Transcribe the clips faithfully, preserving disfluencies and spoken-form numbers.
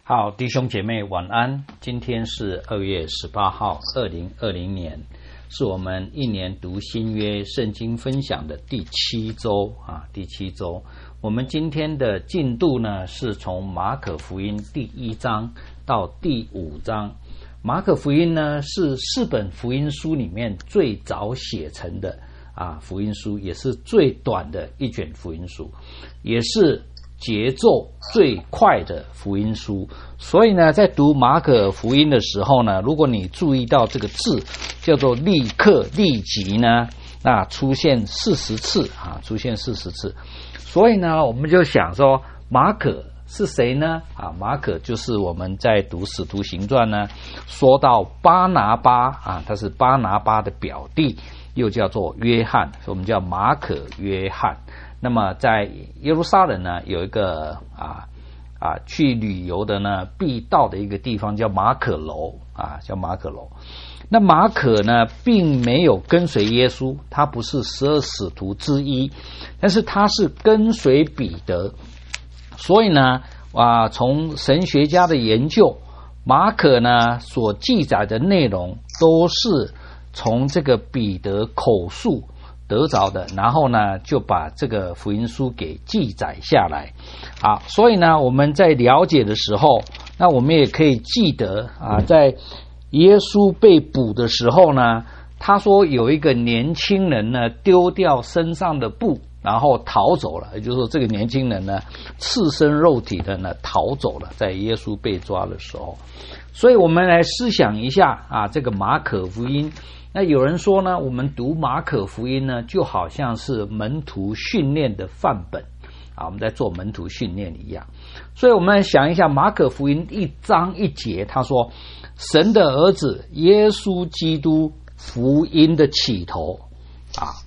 好，弟兄姐妹晚安。今天是二月十八号，二零二零年，是我们一年读新约圣经分享的第七周啊，第七周。我们今天的进度呢，是从马可福音第一章到第五章。马可福音呢，是四本福音书里面最早写成的啊福音书，也是最短的一卷福音书，也是节奏最快的福音书。所以呢，在读马可福音的时候呢，如果你注意到这个字叫做立刻立即呢，那出现四十次啊，出现四十次。所以呢，我们就想说，马可是谁呢？啊，马可就是我们在读使徒行传呢，说到巴拿巴啊，他是巴拿巴的表弟，又叫做约翰，所以我们叫马可约翰。那么在耶路撒冷呢，有一个啊啊去旅游的呢必到的一个地方叫马可楼啊，叫马可楼。那马可呢，并没有跟随耶稣，他不是十二使徒之一，但是他是跟随彼得。所以呢，啊，从神学家的研究，马可呢所记载的内容都是从这个彼得口述得着的，然后呢就把这个福音书给记载下来。好，所以呢我们在了解的时候，那我们也可以记得啊，在耶稣被捕的时候呢，他说有一个年轻人呢丢掉身上的布，然后逃走了，也就是说这个年轻人呢赤身肉体的呢逃走了，在耶稣被抓的时候。所以我们来思想一下啊，这个马可福音。那有人说呢，我们读马可福音呢，就好像是门徒训练的范本啊，我们在做门徒训练一样。所以我们来想一下，马可福音一章一节，他说神的儿子耶稣基督福音的起头啊。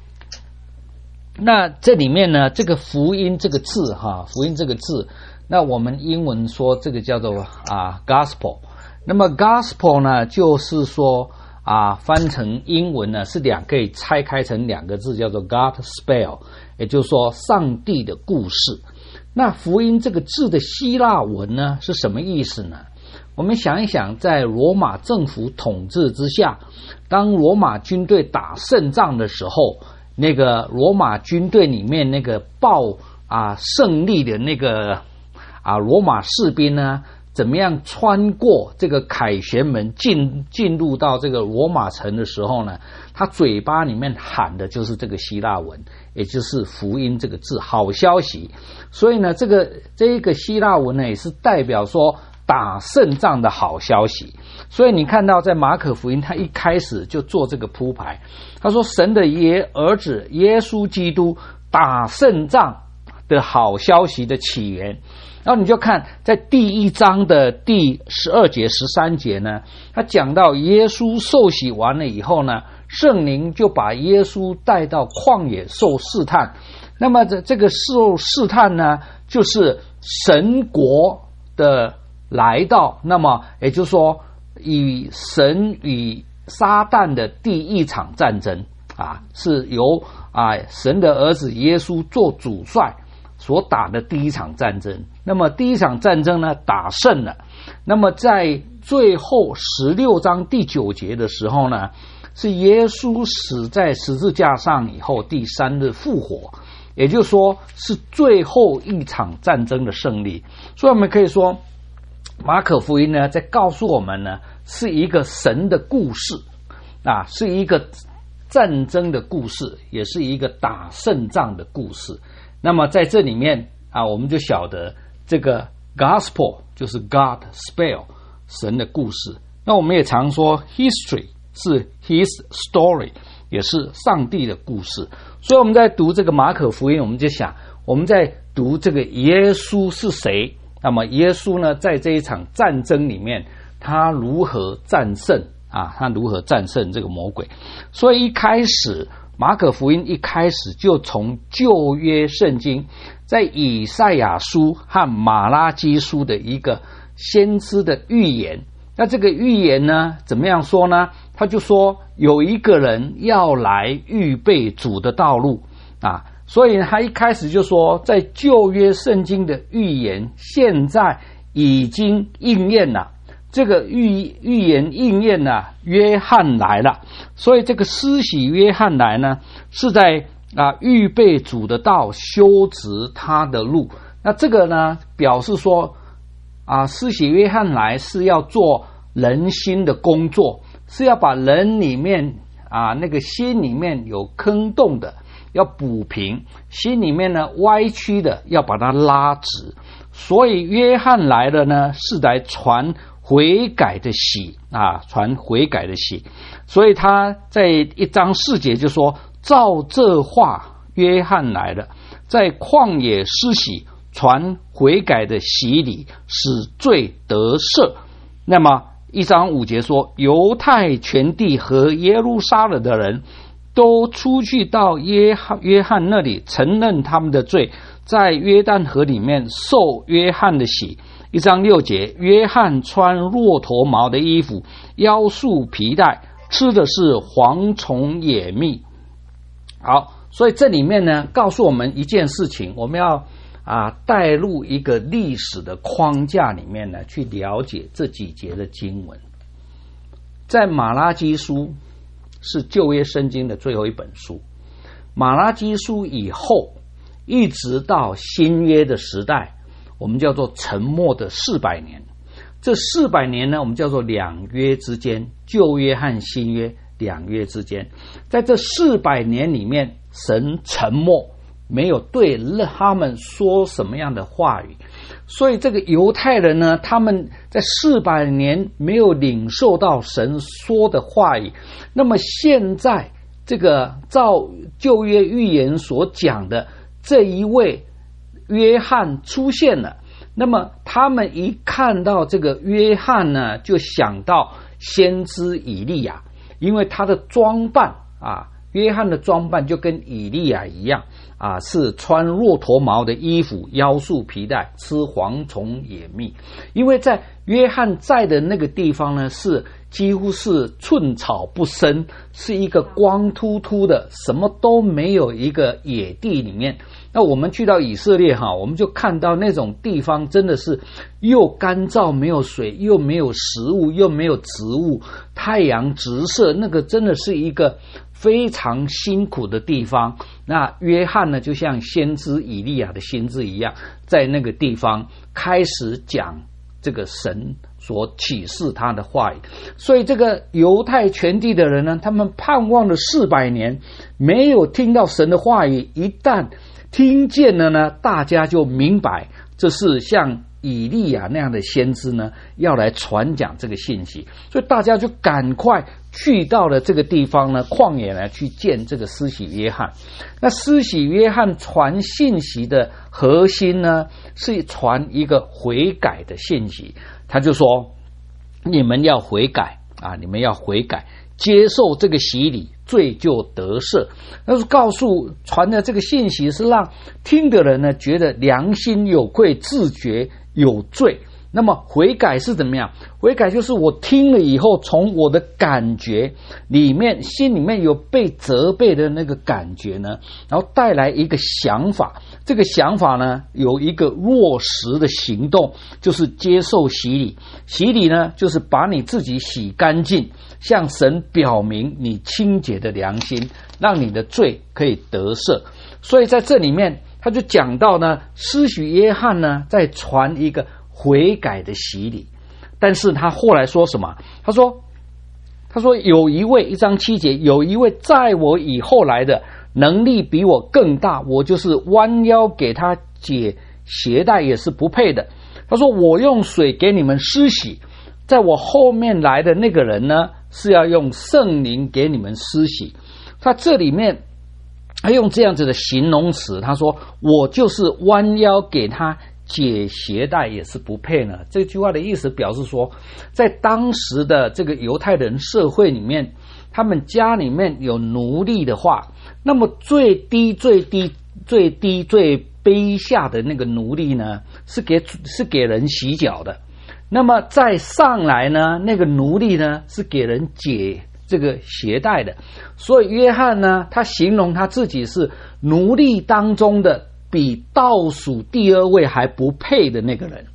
那这里面呢，这个福音这个字哈，福音这个字，那我们英文说这个叫做啊 gospel。那么 gospel 呢，就是说啊，翻成英文呢是两，可以拆开成两个字，叫做 Gospel， 也就是说上帝的故事。那福音这个字的希腊文呢是什么意思呢？我们想一想，在罗马政府统治之下，当罗马军队打胜仗的时候，那个罗马军队里面那个报啊胜利的那个啊罗马士兵呢，怎么样穿过这个凯旋门进进入到这个罗马城的时候呢，他嘴巴里面喊的就是这个希腊文，也就是福音这个字，好消息。所以呢，这个这个希腊文呢，也是代表说打胜仗的好消息。所以你看到在马可福音，他一开始就做这个铺排，他说神的耶儿子耶稣基督打胜仗的好消息的起源。然后你就看在第一章的第十二节十三节呢，他讲到耶稣受洗完了以后呢，圣灵就把耶稣带到旷野受试探。那么这这个受试探呢，就是神国的来到，那么也就是说以神与撒旦的第一场战争啊，是由啊神的儿子耶稣做主帅所打的第一场战争。那么第一场战争呢打胜了，那么在最后十六章第九节的时候呢，是耶稣死在十字架上以后第三日复活，也就是说是最后一场战争的胜利。所以我们可以说马可福音呢在告诉我们呢，是一个神的故事啊，是一个战争的故事，也是一个打胜仗的故事。那么在这里面啊，我们就晓得这个 gospel 就是 God spell 神的故事。那我们也常说 history 是 his story， 也是上帝的故事。所以我们在读这个马可福音，我们就想我们在读这个耶稣是谁，那么耶稣呢在这一场战争里面他如何战胜啊，他如何战胜这个魔鬼。所以一开始马可福音一开始就从旧约圣经在以赛亚书和马拉基书的一个先知的预言。那这个预言呢怎么样说呢？他就说有一个人要来预备主的道路啊，所以他一开始就说在旧约圣经的预言现在已经应验了，这个预预言应验了，约翰来了。所以这个施洗约翰来呢，是在啊预备主的道，修直他的路。那这个呢，表示说啊，施洗约翰来是要做人心的工作，是要把人里面啊那个心里面有坑洞的要补平，心里面呢歪曲的要把它拉直。所以约翰来了呢，是来传悔改的喜啊，传悔改的喜。所以他在一章四节就说，照这话约翰来了，在旷野施洗，传悔改的洗礼，使罪得赦。那么一章五节说，犹太全地和耶路撒冷的人都出去到约翰约翰那里，承认他们的罪，在约旦河里面受约翰的洗。一章六节，约翰穿骆驼毛的衣服，腰束皮带，吃的是蝗虫野蜜。好，所以这里面呢，告诉我们一件事情，我们要啊带入一个历史的框架里面呢，去了解这几节的经文。在马拉基书是旧约圣经的最后一本书，马拉基书以后一直到新约的时代，我们叫做沉默的四百年。这四百年呢，我们叫做两约之间，旧约和新约两约之间。在这四百年里面，神沉默，没有对他们说什么样的话语。所以这个犹太人呢，他们在四百年没有领受到神说的话语。那么现在这个照旧约预言所讲的这一位约翰出现了，那么他们一看到这个约翰呢，就想到先知以利亚，因为他的装扮啊，约翰的装扮就跟以利亚一样啊，是穿骆驼毛的衣服，腰束皮带，吃蝗虫野蜜。因为在约翰在的那个地方呢，是几乎是寸草不生，是一个光秃秃的，什么都没有一个野地里面。那我们去到以色列哈，我们就看到那种地方真的是又干燥没有水，又没有食物，又没有植物，太阳直射，那个真的是一个非常辛苦的地方。那约翰呢，就像先知以利亚的先知一样，在那个地方开始讲这个神所启示他的话语。所以这个犹太全地的人呢，他们盼望了四百年，没有听到神的话语，一旦听见了呢，大家就明白这是像以利亚那样的先知呢，要来传讲这个信息。所以大家就赶快去到了这个地方呢，旷野呢，去见这个施洗约翰。那施洗约翰传信息的核心呢，是传一个悔改的信息。他就说，你们要悔改啊，你们要悔改，接受这个洗礼，罪就得赦。那是告诉传的这个信息，是让听的人呢觉得良心有愧，自觉有罪。那么悔改是怎么样？悔改就是我听了以后，从我的感觉里面，心里面有被责备的那个感觉呢，然后带来一个想法。这个想法呢，有一个落实的行动，就是接受洗礼。洗礼呢，就是把你自己洗干净，向神表明你清洁的良心，让你的罪可以得赦。所以在这里面，他就讲到呢，施洗约翰呢，在传一个悔改的洗礼。但是他后来说什么？他说他说有一位，一章七节，有一位在我以后来的，能力比我更大，我就是弯腰给他解鞋带也是不配的。他说，我用水给你们施洗，在我后面来的那个人呢，是要用圣灵给你们施洗。他这里面他用这样子的形容词，他说我就是弯腰给他解鞋带也是不配呢。这句话的意思表示说，在当时的这个犹太人社会里面，他们家里面有奴隶的话，那么最低最低最低最卑下的那个奴隶呢，是给是给人洗脚的。那么再上来呢，那个奴隶呢，是给人解这个鞋带的。所以约翰呢，他形容他自己是奴隶当中的比倒数第二位还不配的那个人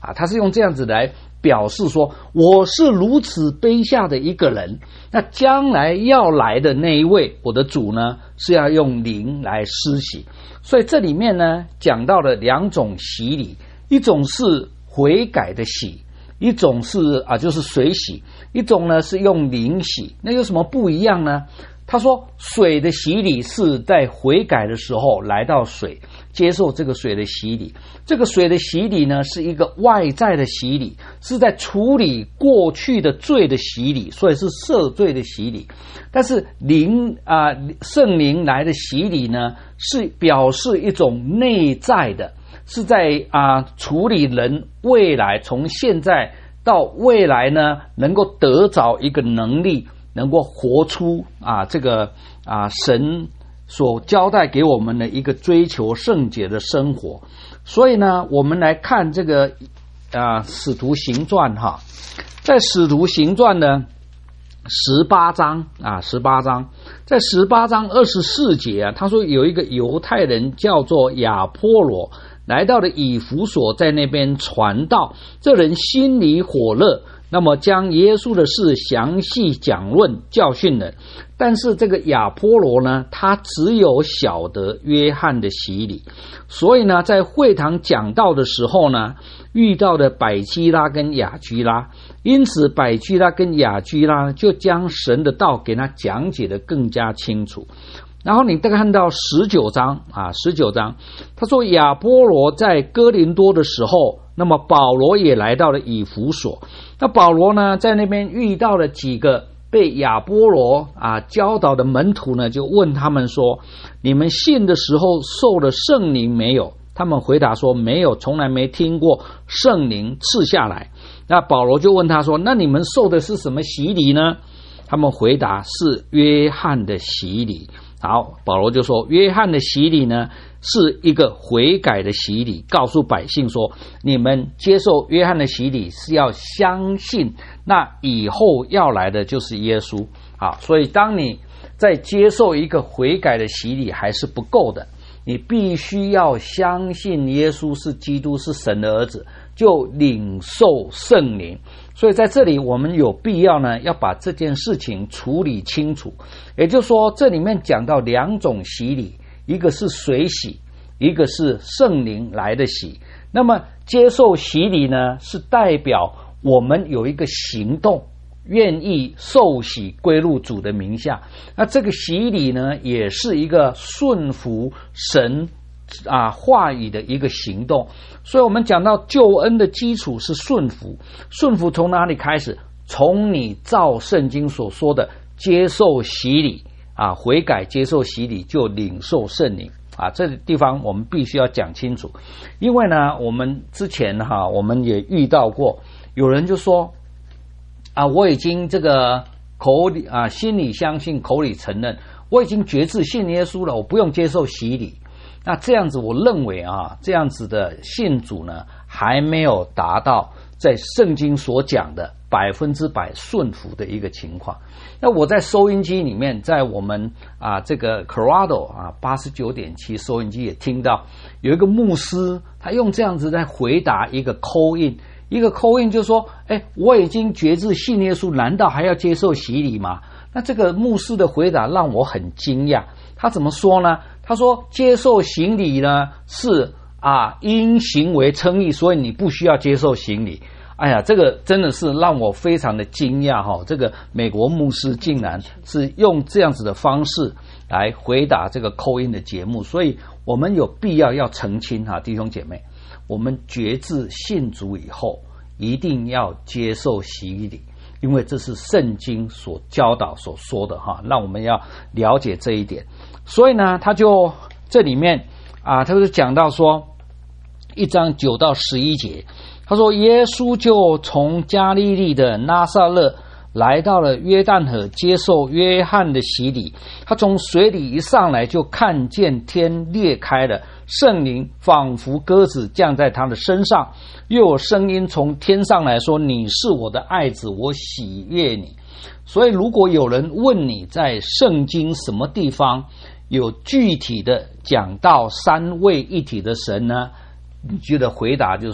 啊，他是用这样子来表示说，我是如此卑下的一个人，那将来要来的那一位我的主呢，是要用灵来施洗。所以这里面呢讲到了两种洗礼，一种是悔改的洗，一种是啊就是水洗，一种呢是用灵洗。那有什么不一样呢？他说水的洗礼是在悔改的时候来到水，接受这个水的洗礼。这个水的洗礼呢是一个外在的洗礼，是在处理过去的罪的洗礼，所以是赦罪的洗礼。但是灵啊、呃、圣灵来的洗礼呢，是表示一种内在的，是在啊、呃、处理人未来从现在到未来呢能够得着一个能力，能够活出啊这个啊神所交代给我们的一个追求圣洁的生活。所以呢，我们来看这个啊使徒行传哈，在使徒行传呢十八章啊十八章，在十八章二十四节啊，他说有一个犹太人叫做亚波罗，来到了以弗所，在那边传道。这人心里火热，那么将耶稣的事详细讲论，教训人。但是这个亚波罗呢，他只有晓得约翰的洗礼，所以呢，在会堂讲道的时候呢，遇到了百基拉跟雅居拉，因此百基拉跟雅居拉就将神的道给他讲解得更加清楚。然后你再看到十九章啊，十九章，他说亚波罗在哥林多的时候，那么保罗也来到了以弗所。那保罗呢，在那边遇到了几个被亚波罗啊教导的门徒呢，就问他们说：你们信的时候受了圣灵没有？他们回答说没有，从来没听过圣灵赐下来。那保罗就问他说：那你们受的是什么洗礼呢？他们回答是约翰的洗礼。好，保罗就说约翰的洗礼呢是一个悔改的洗礼，告诉百姓说，你们接受约翰的洗礼是要相信那以后要来的就是耶稣。好，所以当你在接受一个悔改的洗礼还是不够的，你必须要相信耶稣是基督，是神的儿子，就领受圣灵。所以在这里我们有必要呢，要把这件事情处理清楚。也就是说，这里面讲到两种洗礼，一个是水洗，一个是圣灵来的洗。那么接受洗礼呢，是代表我们有一个行动，愿意受洗归入主的名下。那这个洗礼呢，也是一个顺服神啊话语的一个行动。所以我们讲到救恩的基础是顺服。顺服从哪里开始？从你照圣经所说的接受洗礼啊，悔改接受洗礼就领受圣灵啊。这个地方我们必须要讲清楚。因为呢，我们之前哈、啊、我们也遇到过有人就说啊，我已经这个口里啊心里相信，口里承认，我已经决志信耶稣了，我不用接受洗礼。那这样子我认为啊，这样子的信主呢，还没有达到在圣经所讲的百分之百顺服的一个情况。那我在收音机里面，在我们啊这个 Corrado 啊 八十九点七 收音机也听到有一个牧师，他用这样子在回答一个 call in， 一个 call in 就说，哎，我已经决志信耶稣，难道还要接受洗礼吗？那这个牧师的回答让我很惊讶。他怎么说呢？他说接受洗礼呢是啊因行为称义，所以你不需要接受洗礼。哎呀，这个真的是让我非常的惊讶哈！这个美国牧师竟然是用这样子的方式来回答这个call in的节目，所以我们有必要要澄清哈，弟兄姐妹，我们决志信主以后，一定要接受洗礼，因为这是圣经所教导所说的哈，让我们要了解这一点。所以呢，他就这里面啊，他就讲到说一章九到十一节。他说耶稣就从加利利的拿撒勒来到了约旦河，接受约翰的洗礼。他从水里一上来，就看见天裂开了，圣灵仿佛鸽子降在他的身上，又有声音从天上来说，你是我的爱子，我喜悦你。所以如果有人问你在圣经什么地方有具体的讲到三位一体的神呢，你觉得回答就是说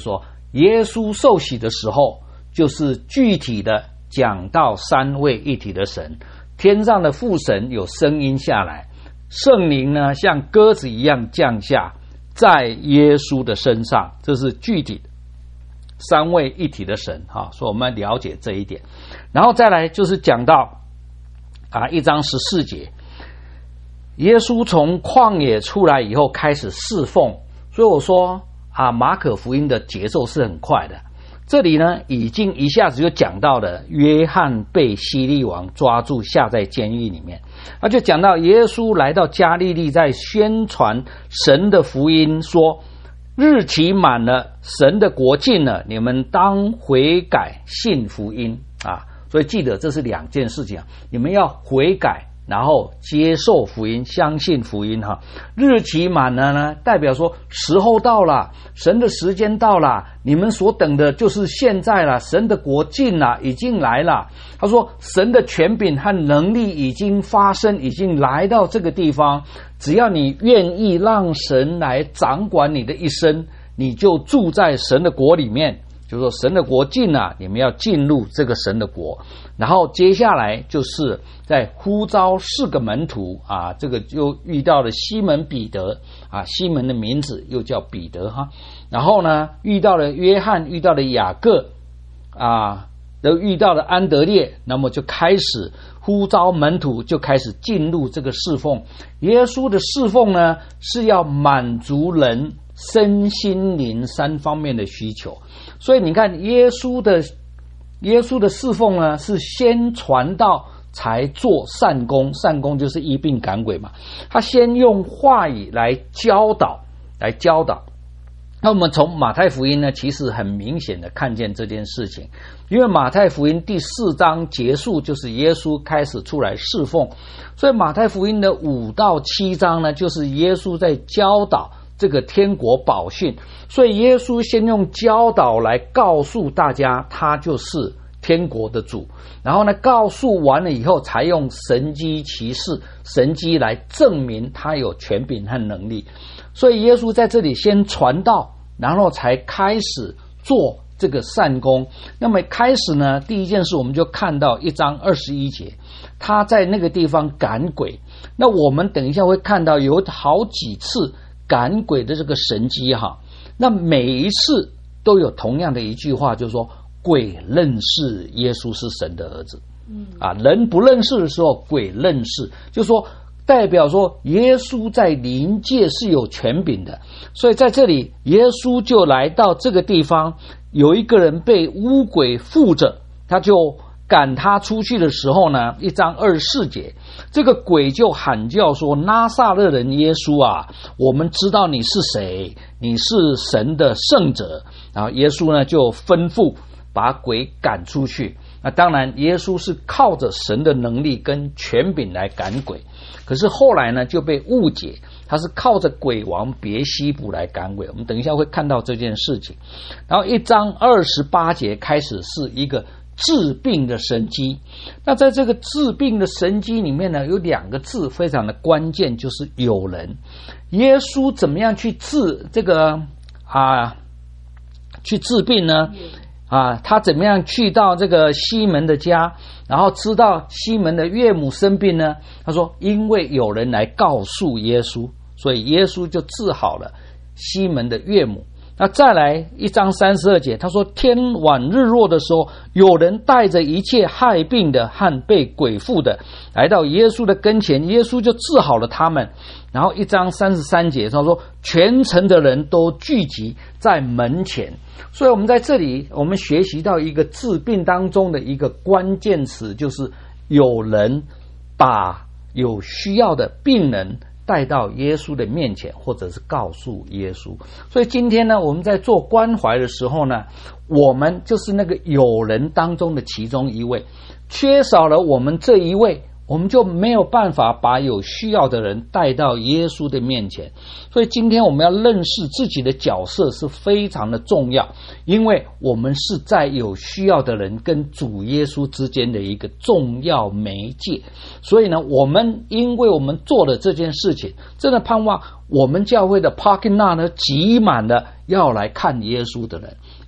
耶稣受洗的时候，就是具体的讲到三位一体的神，天上的父神有声音下来，圣灵呢像鸽子一样降下在耶稣的身上，这是具体的三位一体的神哈，所以我们了解这一点。然后再来就是讲到啊一章十四节，耶稣从旷野出来以后开始侍奉，所以我说啊马可福音的节奏是很快的。这里呢已经一下子就讲到了约翰被希律王抓住下在监狱里面，那就讲到耶稣来到加利利，在宣传神的福音，说日期满了，神的国近了，你们当悔改信福音啊！所以记得这是两件事情啊，你们要悔改，然后接受福音，相信福音哈。日期满了呢，代表说时候到了，神的时间到了，你们所等的就是现在了，神的国近了，已经来了。他说神的权柄和能力已经发生，已经来到这个地方，只要你愿意让神来掌管你的一生，你就住在神的国里面。就是说神的国近了，你们要进入这个神的国。然后接下来就是在呼召四个门徒啊，这个就遇到了西门彼得啊，西门的名字又叫彼得哈。然后呢遇到了约翰，遇到了雅各啊，都遇到了安德烈，那么就开始呼召门徒，就开始进入这个侍奉。耶稣的侍奉呢是要满足人身心灵三方面的需求，所以你看耶稣的耶稣的侍奉呢是先传道才做善功，善功就是医病赶鬼嘛，他先用话语来教导来教导。那我们从马太福音呢其实很明显的看见这件事情，因为马太福音第四章结束就是耶稣开始出来侍奉，所以马太福音的五到七章呢就是耶稣在教导这个天国宝训，所以耶稣先用教导来告诉大家他就是天国的主，然后呢告诉完了以后才用神迹奇事神迹来证明他有权柄和能力。所以耶稣在这里先传道，然后才开始做这个善功。那么开始呢第一件事我们就看到一章二十一节，他在那个地方赶鬼。那我们等一下会看到有好几次赶鬼的这个神迹哈，那每一次都有同样的一句话，就是说鬼认识耶稣是神的儿子。嗯啊，人不认识的时候，鬼认识，就是说代表说耶稣在灵界是有权柄的。所以在这里耶稣就来到这个地方，有一个人被污鬼附着，他就赶他出去的时候呢，一章二十四节，这个鬼就喊叫说，拿撒勒人耶稣啊，我们知道你是谁，你是神的圣者。然后耶稣呢就吩咐把鬼赶出去。那当然耶稣是靠着神的能力跟权柄来赶鬼，可是后来呢就被误解，他是靠着鬼王别西卜来赶鬼。我们等一下会看到这件事情。然后一章二十八节开始是一个治病的神迹。那在这个治病的神迹里面呢，有两个字非常的关键，就是有人。耶稣怎么样去治这个啊去治病呢？啊，他怎么样去到这个西门的家，然后知道西门的岳母生病呢？他说因为有人来告诉耶稣，所以耶稣就治好了西门的岳母。那再来一章三十二节，他说天晚日落的时候，有人带着一切害病的和被鬼附的来到耶稣的跟前，耶稣就治好了他们。然后一章三十三节，他说全城的人都聚集在门前。所以我们在这里我们学习到一个治病当中的一个关键词，就是有人把有需要的病人带到耶稣的面前，或者是告诉耶稣。所以今天呢，我们在做关怀的时候呢，我们就是那个有人当中的其中一位，缺少了我们这一位，我们就没有办法把有需要的人带到耶稣的面前。所以今天我们要认识自己的角色是非常的重要，因为我们是在有需要的人跟主耶稣之间的一个重要媒介。所以呢，我们因为我们做了这件事情，真的盼望我们教会的 parking lot 呢挤满了要来看耶稣的人，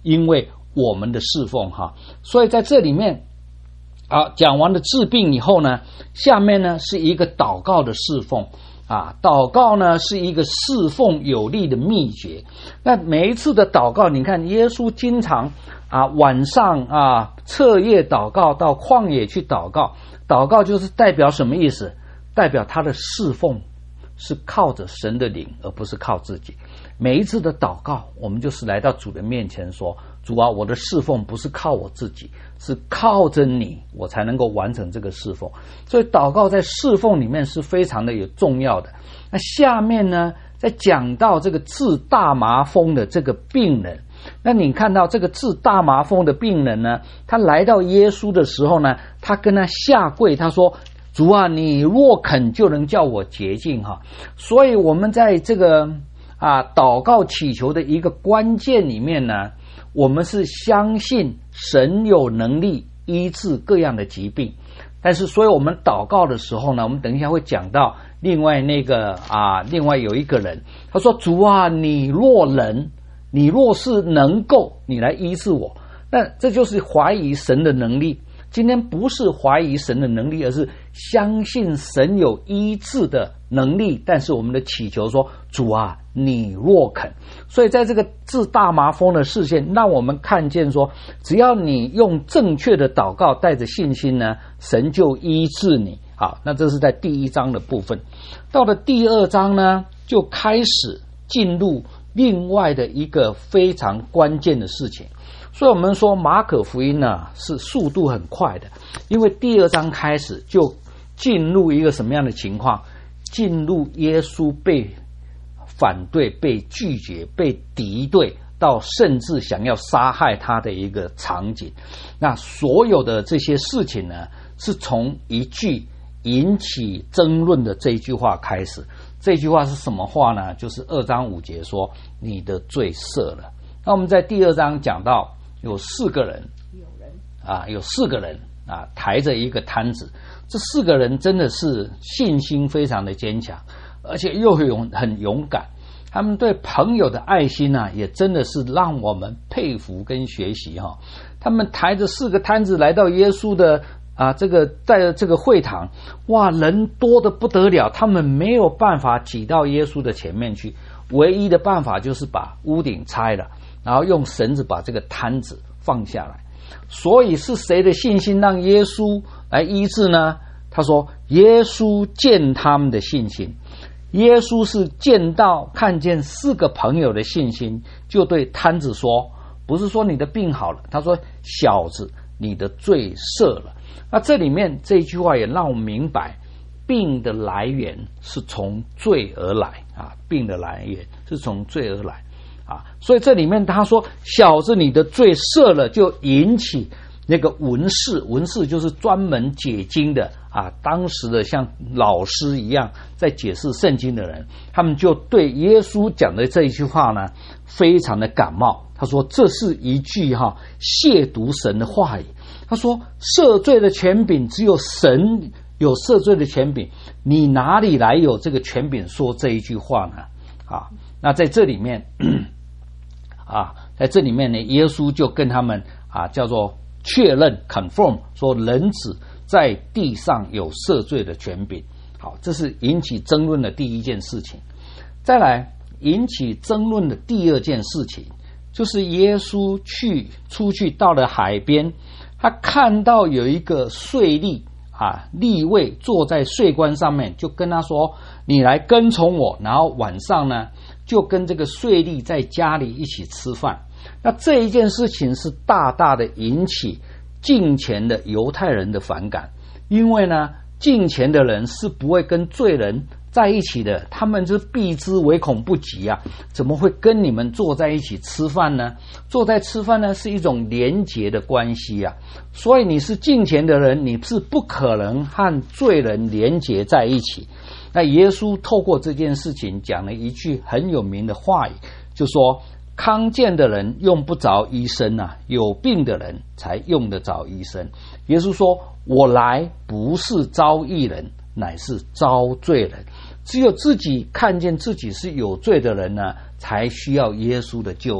因为我们的侍奉哈。所以在这里面啊，讲完了治病以后呢，下面呢是一个祷告的侍奉啊，祷告呢是一个侍奉有力的秘诀。那每一次的祷告，你看耶稣经常啊晚上啊彻夜祷告，到旷野去祷告。祷告就是代表什么意思？代表他的侍奉是靠着神的灵，而不是靠自己。每一次的祷告，我们就是来到主的面前说，主啊，我的侍奉不是靠我自己，是靠着你，我才能够完成这个侍奉。所以祷告在侍奉里面是非常的有重要的。那下面呢，在讲到这个治大麻风的这个病人，那你看到这个治大麻风的病人呢，他来到耶稣的时候呢，他跟他下跪，他说，主啊，你若肯就能叫我洁净哈。所以我们在这个啊祷告祈求的一个关键里面呢，我们是相信神有能力医治各样的疾病。但是所以我们祷告的时候呢，我们等一下会讲到另外那个啊另外有一个人，他说，主啊，你若能，你若是能够，你来医治我。那这就是怀疑神的能力。今天不是怀疑神的能力，而是相信神有医治的能力，但是我们的祈求说，主啊，你若肯。所以在这个治大麻风的事件，让我们看见说，只要你用正确的祷告，带着信心呢，神就医治你。好，那这是在第一章的部分。到了第二章呢，就开始进入另外的一个非常关键的事情。所以我们说马可福音呢是速度很快的，因为第二章开始就进入一个什么样的情况？进入耶稣被反对、被拒绝、被敌对，到甚至想要杀害他的一个场景。那所有的这些事情呢，是从一句引起争论的这一句话开始。这句话是什么话呢？就是二章五节说，你的罪赦了。那我们在第二章讲到有四个人，有人啊，有四个人啊，抬着一个摊子。这四个人真的是信心非常的坚强，而且又勇很勇敢。他们对朋友的爱心啊，也真的是让我们佩服跟学习哈。他们抬着四个摊子来到耶稣的啊，这个在这个会堂，哇，人多得不得了，他们没有办法挤到耶稣的前面去，唯一的办法就是把屋顶拆了，然后用绳子把这个摊子放下来。所以是谁的信心让耶稣来医治呢？他说耶稣见他们的信心，耶稣是见到看见四个朋友的信心，就对摊子说，不是说你的病好了，他说小子，你的罪赦了。那这里面这一句话也让我们明白，病的来源是从罪而来啊，病的来源是从罪而来啊，所以这里面他说小子，你的罪赦了，就引起那个文士，文士就是专门解经的啊，当时的像老师一样在解释圣经的人，他们就对耶稣讲的这一句话呢，非常的感冒。他说这是一句哈亵渎神的话语。他说赦罪的权柄只有神有赦罪的权柄，你哪里来有这个权柄说这一句话呢？啊，那在这里面啊，在这里面呢，耶稣就跟他们啊叫做确认 confirm 说人子在地上有赦罪的权柄。好，这是引起争论的第一件事情。再来引起争论的第二件事情，就是耶稣去出去到了海边，他看到有一个税吏啊，利未坐在税关上面，就跟他说你来跟从我，然后晚上呢就跟这个税吏在家里一起吃饭。那这一件事情是大大的引起敬虔的犹太人的反感，因为呢敬虔的人是不会跟罪人在一起的，他们是避之唯恐不及啊，怎么会跟你们坐在一起吃饭呢？坐在吃饭呢是一种连结的关系啊，所以你是敬虔的人，你是不可能和罪人连结在一起。那耶稣透过这件事情讲了一句很有名的话语，就说康健的人用不着医生啊，有病的人才用得着医生。耶稣说我来不是招义人，乃是招罪人。只有自己看见自己是有罪的人呢，才需要耶稣的救恩。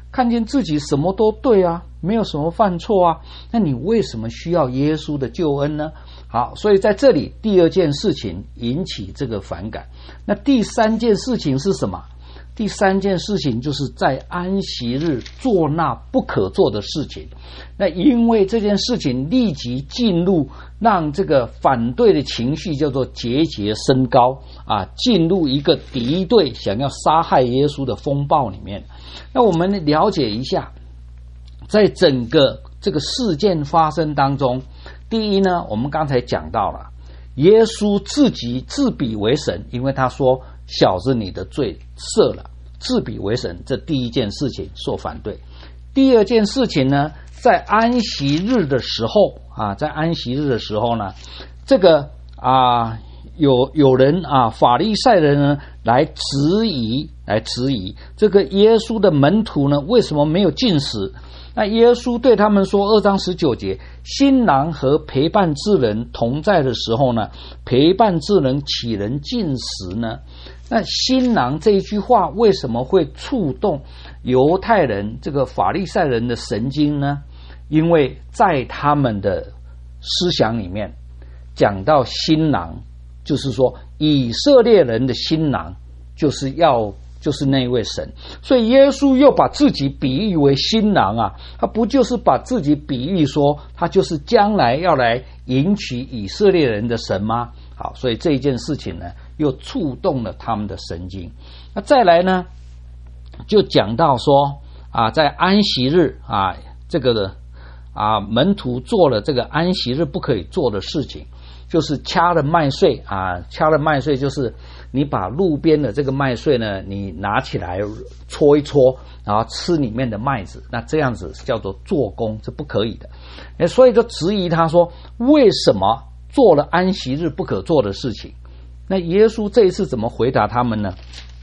看见自己什么都对啊，没有什么犯错啊，那你为什么需要耶稣的救恩呢？好，所以在这里第二件事情引起这个反感。那第三件事情是什么？第三件事情就是在安息日做那不可做的事情。那因为这件事情立即进入让这个反对的情绪叫做节节升高啊，进入一个敌对想要杀害耶稣的风暴里面。那我们了解一下，在整个这个事件发生当中，第一呢，我们刚才讲到了耶稣自己自比为神，因为他说小子你的罪赦了，自比为神，这第一件事情受反对。第二件事情呢，在安息日的时候啊，在安息日的时候呢，这个啊有有人啊法利赛人呢来质疑来质疑这个耶稣的门徒呢为什么没有禁食？那耶稣对他们说，二章十九节，新郎和陪伴之人同在的时候呢，陪伴之人岂能禁食呢？那新郎这一句话为什么会触动犹太人这个法利赛人的神经呢？因为在他们的思想里面讲到新郎，就是说以色列人的新郎就是要就是那位神，所以耶稣又把自己比喻为新郎啊，他不就是把自己比喻说他就是将来要来迎娶以色列人的神吗？好，所以这一件事情呢又触动了他们的神经。那再来呢，就讲到说啊，在安息日啊，这个的啊门徒做了这个安息日不可以做的事情，就是掐了麦穗啊，掐了麦穗就是你把路边的这个麦穗呢，你拿起来搓一搓，然后吃里面的麦子，那这样子叫做做工，是不可以的。所以就质疑他说，为什么做了安息日不可做的事情？那耶稣这一次怎么回答他们呢？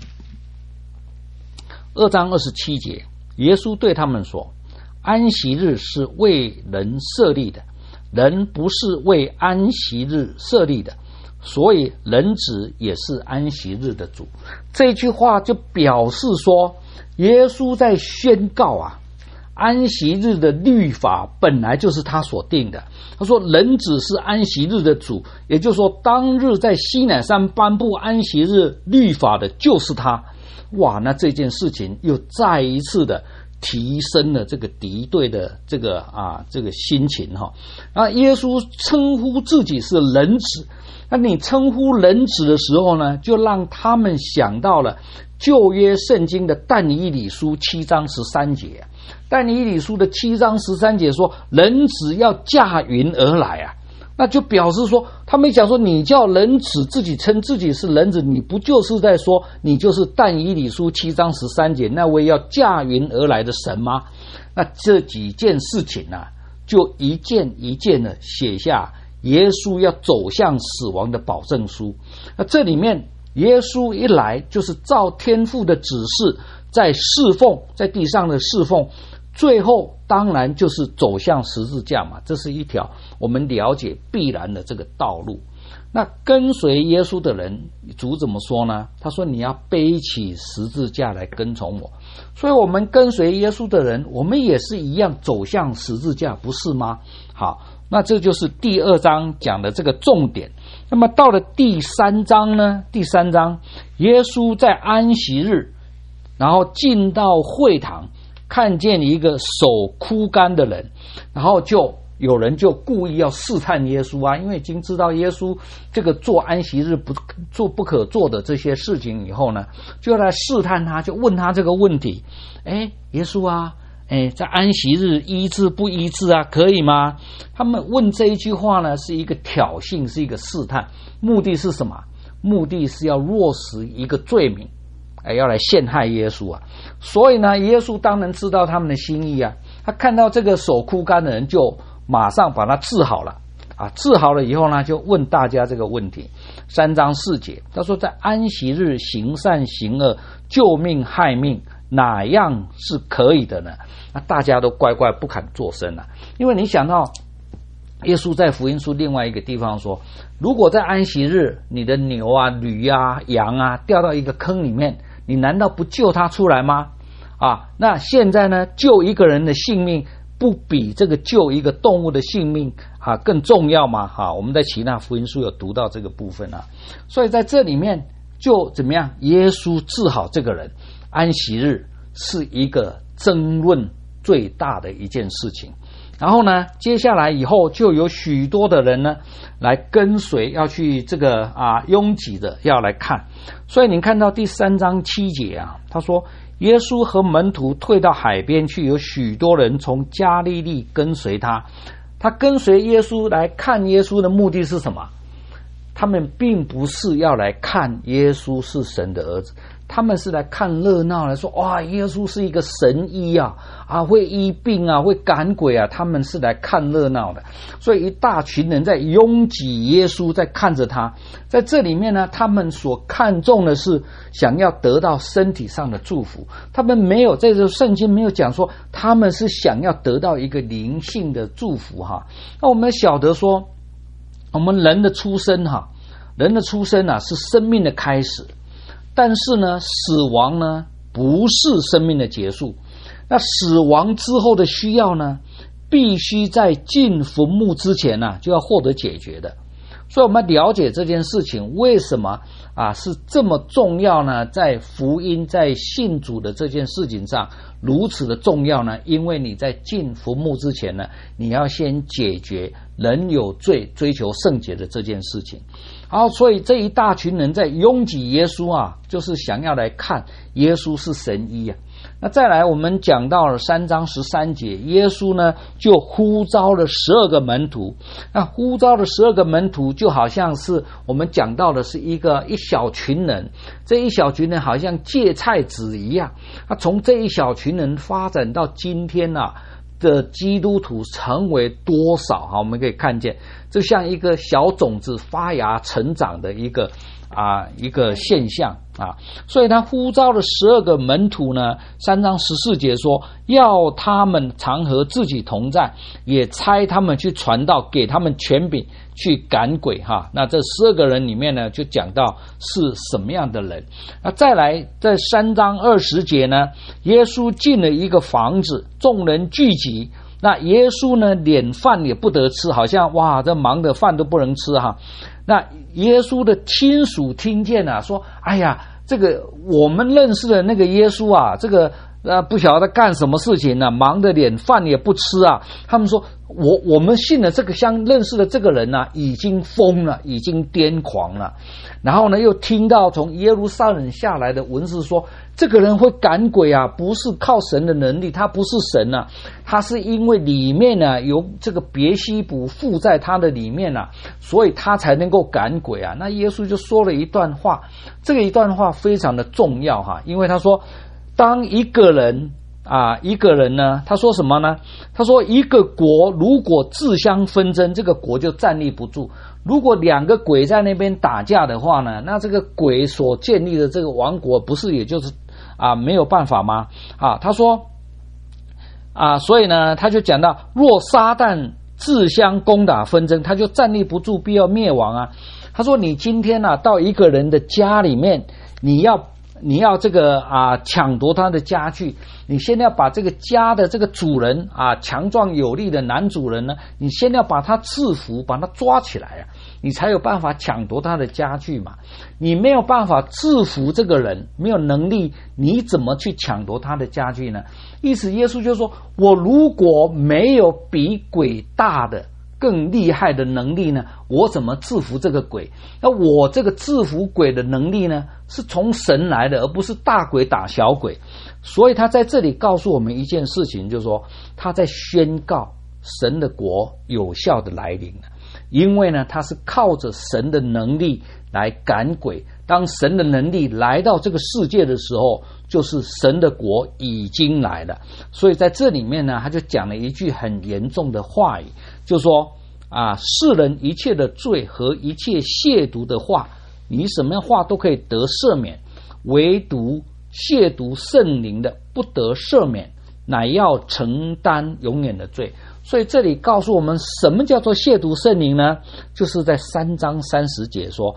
二章二十七节，耶稣对他们说，安息日是为人设立的，人不是为安息日设立的，所以人子也是安息日的主。这句话就表示说，耶稣在宣告啊，安息日的律法本来就是他所定的。他说人子是安息日的主，也就是说当日在西乃山颁布安息日律法的就是他。哇，那这件事情又再一次的提升了这个敌对的这个啊这个心情哈。啊，耶稣称呼自己是人子，那你称呼人子的时候呢，就让他们想到了旧约圣经的但以理书七章十三节。但以理书的七章十三节说，人子要驾云而来啊，那就表示说，他们讲说你叫人子自己称自己是人子，你不就是在说你就是但以理书七章十三节那位要驾云而来的神吗？那这几件事情啊，就一件一件的写下耶稣要走向死亡的保证书。那这里面耶稣一来就是照天父的指示在侍奉，在地上的侍奉，最后当然就是走向十字架嘛，这是一条我们了解必然的这个道路。那跟随耶稣的人，主怎么说呢？他说你要背起十字架来跟从我。所以我们跟随耶稣的人，我们也是一样走向十字架，不是吗？好，那这就是第二章讲的这个重点。那么到了第三章呢，第三章耶稣在安息日，然后进到会堂，看见一个手枯干的人，然后就有人就故意要试探耶稣啊，因为已经知道耶稣这个做安息日不做不可做的这些事情以后呢，就来试探他，就问他这个问题：哎，耶稣啊，哎，在安息日医治不医治啊，可以吗？他们问这一句话呢，是一个挑衅，是一个试探，目的是什么？目的是要落实一个罪名，哎，要来陷害耶稣啊。所以呢，耶稣当然知道他们的心意啊，他看到这个手枯干的人，就马上把他治好了啊。治好了以后呢，就问大家这个问题。三章四节，他说在安息日行善行恶，救命害命，哪样是可以的呢？那大家都乖乖不肯作声啊，因为你想到耶稣在福音书另外一个地方说，如果在安息日你的牛啊、驴啊、羊啊掉到一个坑里面，你难道不救它出来吗？ 啊，那现在呢，救一个人的性命不比这个救一个动物的性命啊更重要吗？哈、啊，我们在其他福音书有读到这个部分啊，所以在这里面就怎么样？耶稣治好这个人，安息日是一个争论最大的一件事情。然后呢，接下来以后就有许多的人呢来跟随，要去这个啊拥挤的要来看。所以你看到第三章七节啊，他说耶稣和门徒退到海边去，有许多人从加利利跟随他。他跟随耶稣来看耶稣的目的是什么？他们并不是要来看耶稣是神的儿子，他们是来看热闹，来说哇，耶稣是一个神医啊，啊会医病啊，会赶鬼啊，他们是来看热闹的。所以一大群人在拥挤耶稣，在看着他。在这里面呢，他们所看重的是想要得到身体上的祝福，他们没有在这圣经没有讲说他们是想要得到一个灵性的祝福哈。那我们晓得说，我们人的出生哈，人的出生啊是生命的开始，但是呢，死亡呢不是生命的结束。那死亡之后的需要呢，必须在进坟墓之前呢、啊、就要获得解决的。所以我们了解这件事情为什么啊是这么重要呢？在福音在信主的这件事情上如此的重要呢？因为你在进坟墓之前呢，你要先解决人有罪追求圣洁的这件事情。好，所以这一大群人在拥挤耶稣啊，就是想要来看耶稣是神医啊。那再来我们讲到了三章十三节，耶稣呢就呼召了十二个门徒。那呼召的十二个门徒就好像是我们讲到的是一个一小群人，这一小群人好像芥菜籽一样。那从这一小群人发展到今天啊的基督徒成为多少？我们可以看见就像一个小种子发芽成长的一个啊一个现象啊。所以他呼召了十二个门徒呢，三章十四节说要他们常和自己同在，也差他们去传道，给他们权柄去赶鬼哈。那这十二个人里面呢，就讲到是什么样的人。那再来在三章二十节呢，耶稣进了一个房子，众人聚集，那耶稣呢连饭也不得吃，好像哇这忙的饭都不能吃哈。那耶稣的亲属听见啊，说哎呀，这个我们认识的那个耶稣啊，这个呃不晓得干什么事情呢、啊，忙得连饭也不吃啊。他们说我我们信的这个相认识的这个人啊，已经疯了，已经癫狂了。然后呢，又听到从耶路撒冷下来的文士说，这个人会赶鬼啊，不是靠神的能力，他不是神啊，他是因为里面呢、啊、有这个别西卜附在他的里面啊，所以他才能够赶鬼啊。那耶稣就说了一段话，这个一段话非常的重要哈，因为他说，当一个人啊，一个人呢，他说什么呢？他说一个国如果自相纷争，这个国就站立不住。如果两个鬼在那边打架的话呢，那这个鬼所建立的这个王国不是也就是啊没有办法吗？啊，他说啊，所以呢，他就讲到，若撒旦自相攻打纷争，他就站立不住，必要灭亡啊。他说你今天啊到一个人的家里面，你要你要这个啊抢夺他的家具，你先要把这个家的这个主人啊强壮有力的男主人呢，你先要把他制服，把他抓起来啊，你才有办法抢夺他的家具嘛。你没有办法制服这个人，没有能力，你怎么去抢夺他的家具呢？意思耶稣就说，我如果没有比鬼大的更厉害的能力呢，我怎么制服这个鬼？那我这个制服鬼的能力呢，是从神来的，而不是大鬼打小鬼。所以他在这里告诉我们一件事情，就是说他在宣告神的国有效的来临了。因为呢，他是靠着神的能力来赶鬼。当神的能力来到这个世界的时候，就是神的国已经来了。所以在这里面呢，他就讲了一句很严重的话语，就说啊，世人一切的罪和一切亵渎的话，你什么样话都可以得赦免，唯独亵渎圣灵的不得赦免，乃要承担永远的罪。所以这里告诉我们，什么叫做亵渎圣灵呢？就是在三章三十节说，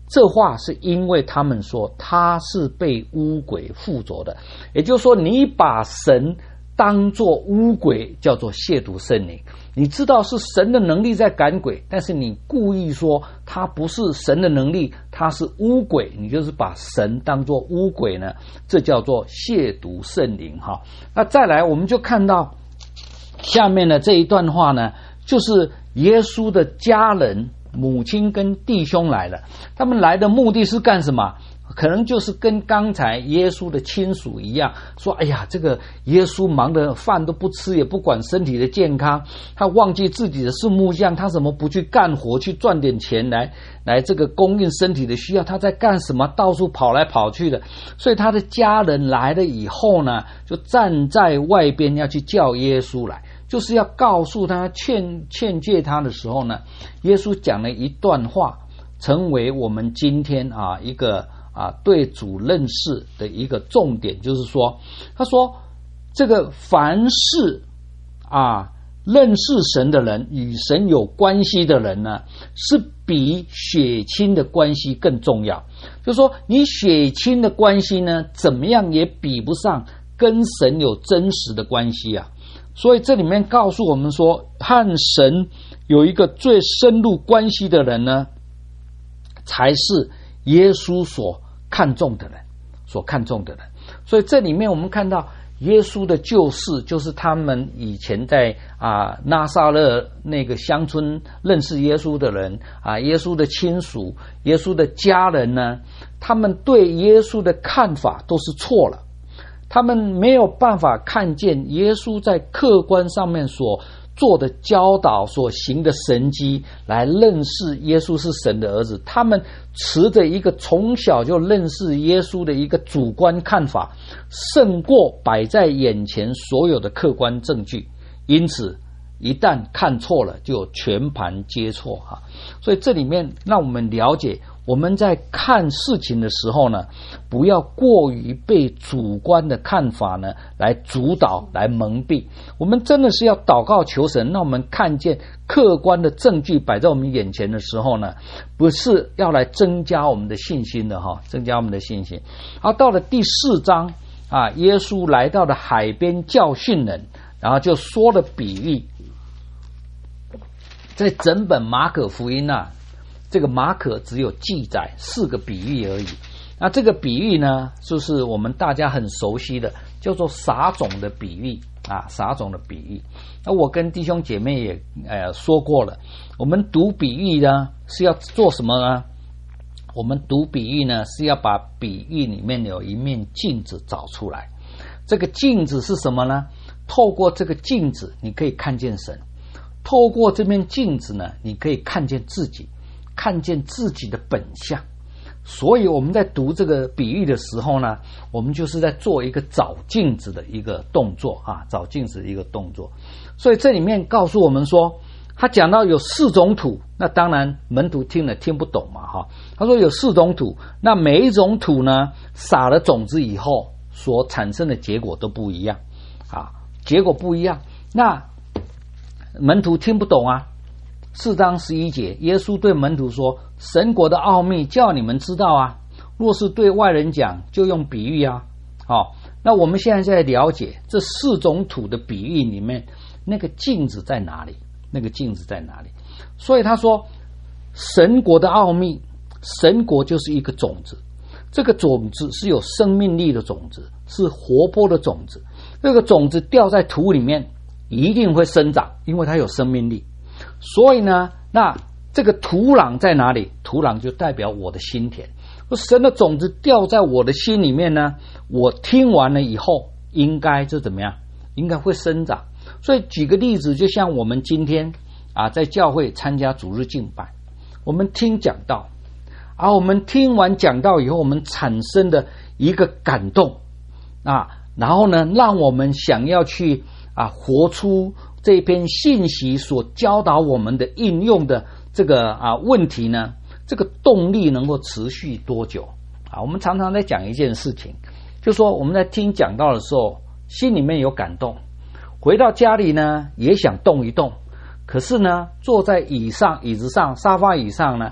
这话是因为他们说他是被污鬼附着的，也就是说你把神当作污鬼，叫做亵渎圣灵。你知道是神的能力在赶鬼，但是你故意说他不是神的能力，他是污鬼，你就是把神当作污鬼呢，这叫做亵渎圣灵哈。那再来我们就看到下面的这一段话呢，就是耶稣的家人母亲跟弟兄来了，他们来的目的是干什么？可能就是跟刚才耶稣的亲属一样，说哎呀，这个耶稣忙得饭都不吃，也不管身体的健康，他忘记自己的是木匠，他怎么不去干活，去赚点钱来来这个供应身体的需要？他在干什么？到处跑来跑去的。所以他的家人来了以后呢，就站在外边要去叫耶稣来，就是要告诉他劝劝诫他的时候呢，耶稣讲了一段话，成为我们今天啊一个啊对主认识的一个重点，就是说，他说这个凡是啊认识神的人，与神有关系的人呢，是比血亲的关系更重要。就是说你血亲的关系呢，怎么样也比不上跟神有真实的关系啊。所以这里面告诉我们说，和神有一个最深入关系的人呢，才是耶稣所看重的人，所看重的人。所以这里面我们看到耶稣的旧事，就是他们以前在啊拿撒勒那个乡村认识耶稣的人啊，耶稣的亲属，耶稣的家人呢，他们对耶稣的看法都是错了。他们没有办法看见耶稣在客观上面所做的教导，所行的神迹，来认识耶稣是神的儿子。他们持着一个从小就认识耶稣的一个主观看法，胜过摆在眼前所有的客观证据。因此一旦看错了，就全盘皆错哈。所以这里面让我们了解，我们在看事情的时候呢，不要过于被主观的看法呢来主导，来蒙蔽。我们真的是要祷告求神，让我们看见客观的证据摆在我们眼前的时候呢，不是要来增加我们的信心的哈，增加我们的信心。好，到了第四章啊，耶稣来到了海边教训人，然后就说了比喻。在整本马可福音啊，这个马可只有记载四个比喻而已。那这个比喻呢，就是我们大家很熟悉的，叫做撒种的比喻啊，撒种的比喻。那我跟弟兄姐妹也呃说过了，我们读比喻呢是要做什么呢？我们读比喻呢是要把比喻里面有一面镜子找出来。这个镜子是什么呢？透过这个镜子，你可以看见神。透过这面镜子呢，你可以看见自己，看见自己的本相。所以我们在读这个比喻的时候呢，我们就是在做一个找镜子的一个动作啊，找镜子的一个动作。所以这里面告诉我们说，他讲到有四种土，那当然门徒听了听不懂嘛哈。他说有四种土，那每一种土呢，撒了种子以后所产生的结果都不一样啊，结果不一样。那门徒听不懂啊。四章十一节，耶稣对门徒说，神国的奥秘叫你们知道啊，若是对外人讲，就用比喻啊。好，那我们现在在了解这四种土的比喻里面，那个镜子在哪里？那个镜子在哪里？所以他说，神国的奥秘，神国就是一个种子，这个种子是有生命力的种子，是活泼的种子。这个种子掉在土里面，一定会生长，因为它有生命力。所以呢，那这个土壤在哪里？土壤就代表我的心田。神的种子掉在我的心里面呢，我听完了以后，应该就怎么样？应该会生长。所以举个例子，就像我们今天啊，在教会参加主日敬拜，我们听讲道，而我们听完讲道以后，我们产生的一个感动啊，然后呢，让我们想要去啊活出这篇信息所教导我们的应用的这个啊问题呢，这个动力能够持续多久啊？我们常常在讲一件事情，就说我们在听讲道的时候，心里面有感动，回到家里呢也想动一动，可是呢坐在椅上椅子上沙发椅上呢，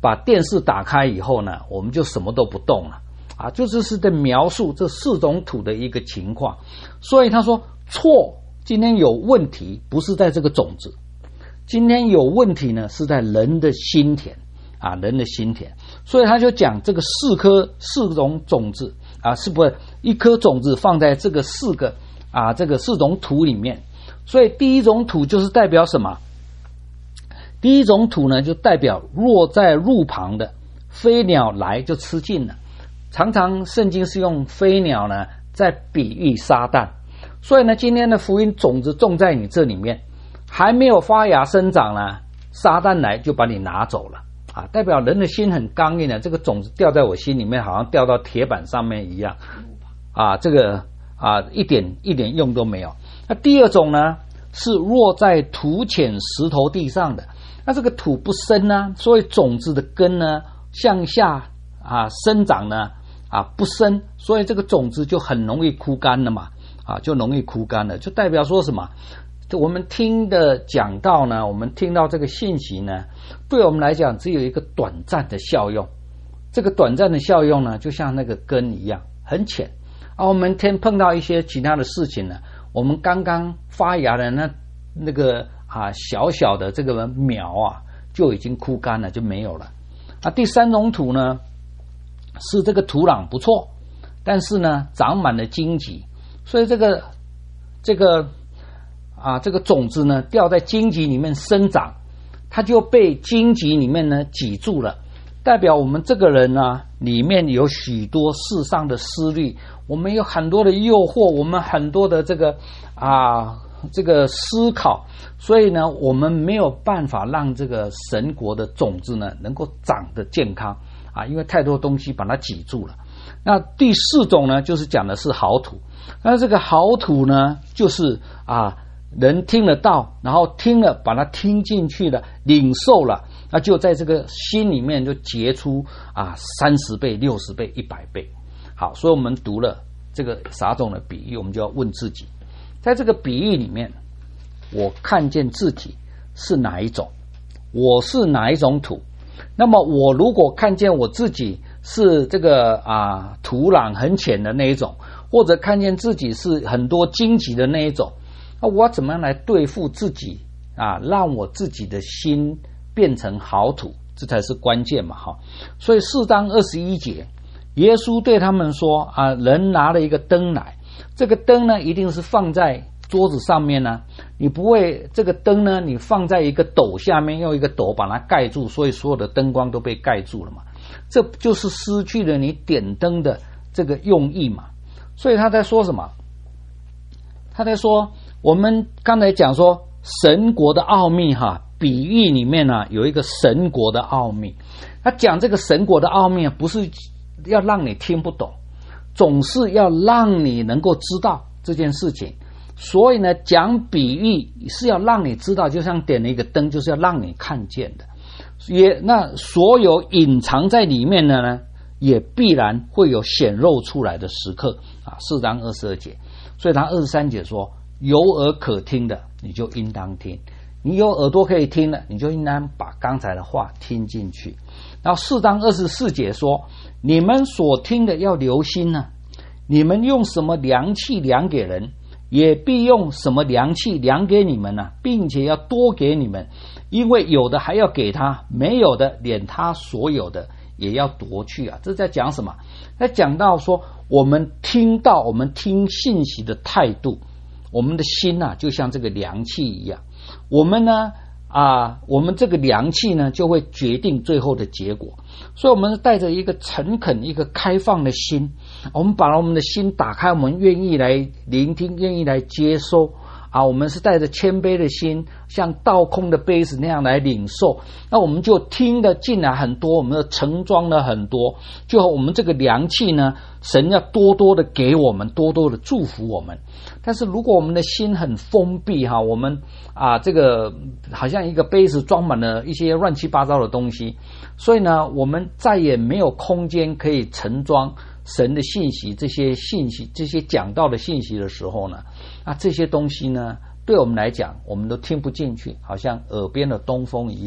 把电视打开以后呢，我们就什么都不动了啊，就是是在描述这四种土的一个情况。所以他说错，今天有问题不是在这个种子，今天有问题呢是在人的心田啊，人的心田。所以他就讲这个四颗四种种子啊，是不是一颗种子放在这个四个啊这个四种土里面。所以第一种土就是代表什么？第一种土呢，就代表落在路旁的飞鸟来就吃尽了。常常圣经是用飞鸟呢在比喻撒旦。所以呢，今天的福音种子种在你这里面，还没有发芽生长呢，撒旦来就把你拿走了啊！代表人的心很刚硬的，这个种子掉在我心里面，好像掉到铁板上面一样啊！这个啊，一点一点用都没有。那第二种呢，是落在土浅石头地上的。那这个土不深呢，所以种子的根呢向下啊生长呢啊不深，所以这个种子就很容易枯干了嘛啊，就容易枯干了，就代表说什么？我们听的讲道呢，我们听到这个信息呢，对我们来讲只有一个短暂的效用。这个短暂的效用呢，就像那个根一样，很浅啊。我们天碰到一些其他的事情呢，我们刚刚发芽的那那个啊小小的这个苗啊，就已经枯干了，就没有了。啊，第三种土呢，是这个土壤不错，但是呢长满了荆棘，所以这个这个啊这个种子呢掉在荆棘里面生长，它就被荆棘里面呢挤住了，代表我们这个人呢里面有许多世上的思虑，我们有很多的诱惑，我们很多的这个啊这个思考，所以呢我们没有办法让这个神国的种子呢能够长得健康啊，因为太多东西把它挤住了。那第四种呢，就是讲的是好土。那这个好土呢，就是啊人听得到，然后听了把它听进去了，领受了，那就在这个心里面就结出啊三十倍、六十倍、一百倍。好，所以我们读了这个撒种的比喻，我们就要问自己，在这个比喻里面，我看见自己是哪一种？我是哪一种土？那么我如果看见我自己是这个啊土壤很浅的那一种，或者看见自己是很多荆棘的那一种，那我怎么样来对付自己啊，让我自己的心变成好土？这才是关键嘛哈。所以四章二十一节，耶稣对他们说啊，人拿了一个灯来，这个灯呢一定是放在桌子上面呢，你不会这个灯呢你放在一个斗下面，用一个斗把它盖住，所以所有的灯光都被盖住了嘛，这就是失去了你点灯的这个用意嘛。所以他在说什么？他在说我们刚才讲说神国的奥秘哈，比喻里面呢有一个神国的奥秘。他讲这个神国的奥秘不是要让你听不懂，总是要让你能够知道这件事情。所以呢，讲比喻是要让你知道，就像点了一个灯，就是要让你看见的。也那所有隐藏在里面的呢，也必然会有显露出来的时刻啊。四章二十二节，所以他二十三节说，有耳可听的，你就应当听；你有耳朵可以听的，你就应当把刚才的话听进去。然后四章二十四节说，你们所听的要留心呢、啊，你们用什么量器量给人，也必用什么量器量给你们呢、啊，并且要多给你们，因为有的还要给他，没有的连他所有的也要夺去啊。这在讲什么？在讲到说我们听到我们听信息的态度，我们的心啊就像这个量器一样，我们呢啊，我们这个量器呢就会决定最后的结果。所以我们是带着一个诚恳一个开放的心，我们把我们的心打开，我们愿意来聆听，愿意来接收啊，我们是带着谦卑的心，像倒空的杯子那样来领受，那我们就听得进来很多，我们的盛装了很多，就我们这个量器呢，神要多多的给我们，多多的祝福我们。但是如果我们的心很封闭哈，我们啊这个好像一个杯子装满了一些乱七八糟的东西，所以呢我们再也没有空间可以盛装神的信息，这些信息这些讲道的信息的时候呢，啊这些东西呢对我们来讲我们都听不进去，好像耳边的东风一样。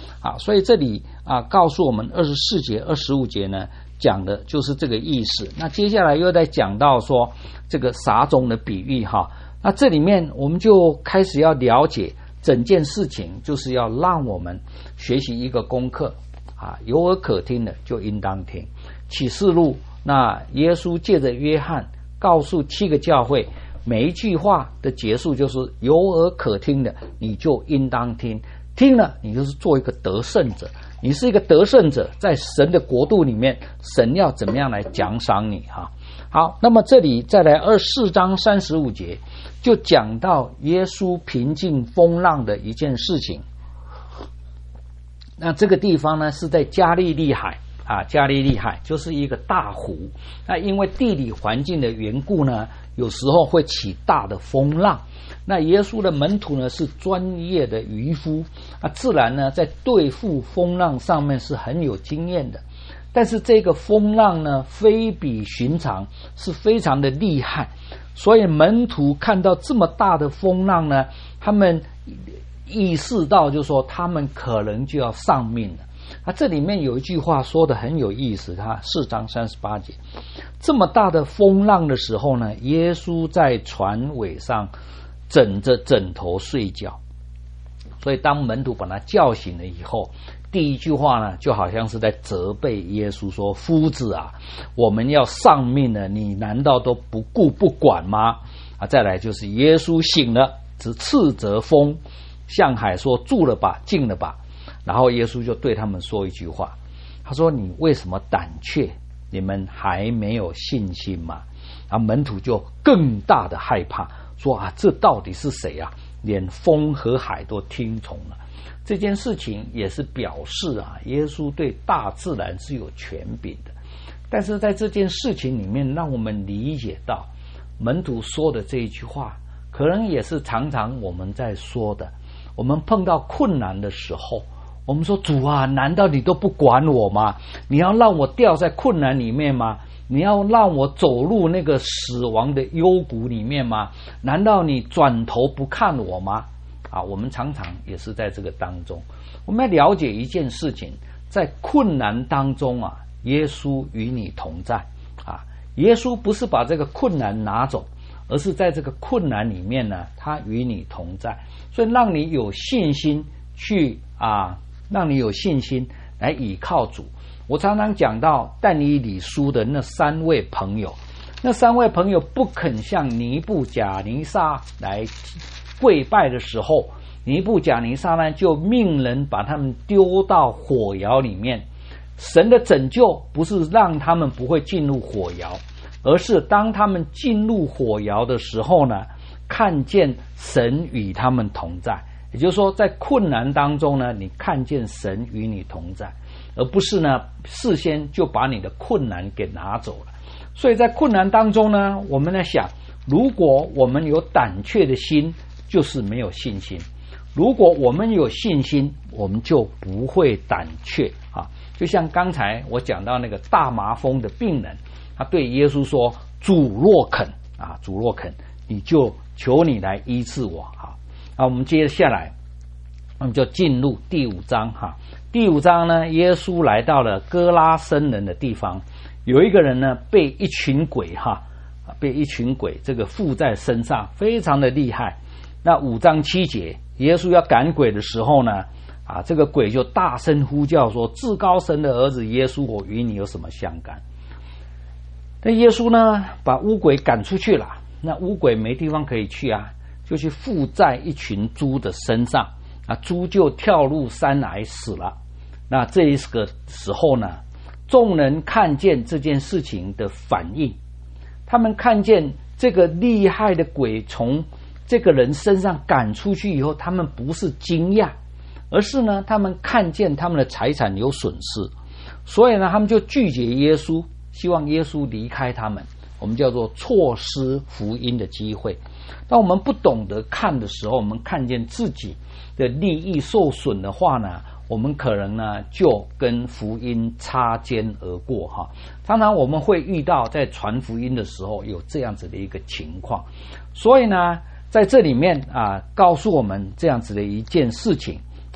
啊，所以这里啊告诉我们二十四节、二十五节呢讲的就是这个意思。那接下来又在讲到说这个撒种的比喻哈，那这里面我们就开始要了解整件事情，就是要让我们学习一个功课啊，有耳可听的就应当听。启示录那耶稣借着约翰告诉七个教会，每一句话的结束就是有耳可听的你就应当听，听了你就是做一个得胜者，你是一个得胜者，在神的国度里面神要怎么样来奖赏你哈。好，那么这里再来二十四章三十五节就讲到耶稣平静风浪的一件事情。那这个地方呢是在加利利海啊，加利利海就是一个大湖，那因为地理环境的缘故呢，有时候会起大的风浪。那耶稣的门徒呢是专业的渔夫，啊，自然呢在对付风浪上面是很有经验的。但是这个风浪呢非比寻常，是非常的厉害，所以门徒看到这么大的风浪呢，他们意识到就是说他们可能就要丧命了。啊，这里面有一句话说的很有意思，他四章三十八节，这么大的风浪的时候呢，耶稣在船尾上枕着枕头睡觉。所以当门徒把他叫醒了以后，第一句话呢就好像是在责备耶稣说，夫子啊，我们要丧命了，你难道都不顾不管吗？啊，再来就是耶稣醒了，只斥责风，向海说，住了吧，静了吧。然后耶稣就对他们说一句话，他说，你为什么胆怯？你们还没有信心吗？啊，门徒就更大的害怕，说啊，这到底是谁啊？连风和海都听从了。这件事情也是表示啊，耶稣对大自然是有权柄的。但是在这件事情里面，让我们理解到门徒说的这一句话，可能也是常常我们在说的。我们碰到困难的时候，我们说，主啊，难道你都不管我吗？你要让我掉在困难里面吗？你要让我走入那个死亡的幽谷里面吗？难道你转头不看我吗？啊，我们常常也是在这个当中。我们要了解一件事情，在困难当中啊，耶稣与你同在啊。耶稣不是把这个困难拿走，而是在这个困难里面呢，他与你同在，所以让你有信心去啊，让你有信心来倚靠主。我常常讲到但以理书的那三位朋友，那三位朋友不肯向尼布甲尼撒来跪拜的时候，尼布甲尼撒呢就命人把他们丢到火窑里面。神的拯救不是让他们不会进入火窑，而是当他们进入火窑的时候呢，看见神与他们同在。也就是说，在困难当中呢，你看见神与你同在，而不是呢事先就把你的困难给拿走了。所以在困难当中呢，我们在想，如果我们有胆怯的心，就是没有信心；如果我们有信心，我们就不会胆怯啊。就像刚才我讲到那个大麻风的病人，他对耶稣说：“主若肯啊，主若肯，你就求你来医治我。”好，那我们接下来，我们就进入第五章哈。第五章呢，耶稣来到了哥拉森人的地方，有一个人呢被一群鬼哈，被一群鬼这个附在身上，非常的厉害。那五章七节，耶稣要赶鬼的时候呢，啊，这个鬼就大声呼叫说：“至高神的儿子耶稣，我与你有什么相干？”那耶稣呢，把乌鬼赶出去了。那乌鬼没地方可以去啊，就去附在一群猪的身上，啊，猪就跳入山来死了。那这一个时候呢，众人看见这件事情的反应，他们看见这个厉害的鬼从这个人身上赶出去以后，他们不是惊讶，而是呢，他们看见他们的财产有损失，所以呢，他们就拒绝耶稣，希望耶稣离开他们。我们叫做错失福音的机会。当我们不懂得看的时候，我们看见自己的利益受损的话呢，我们可能呢就跟福音擦肩而过哈。常常我们会遇到在传福音的时候有这样子的一个情况，所以呢，在这里面啊，告诉我们这样子的一件事情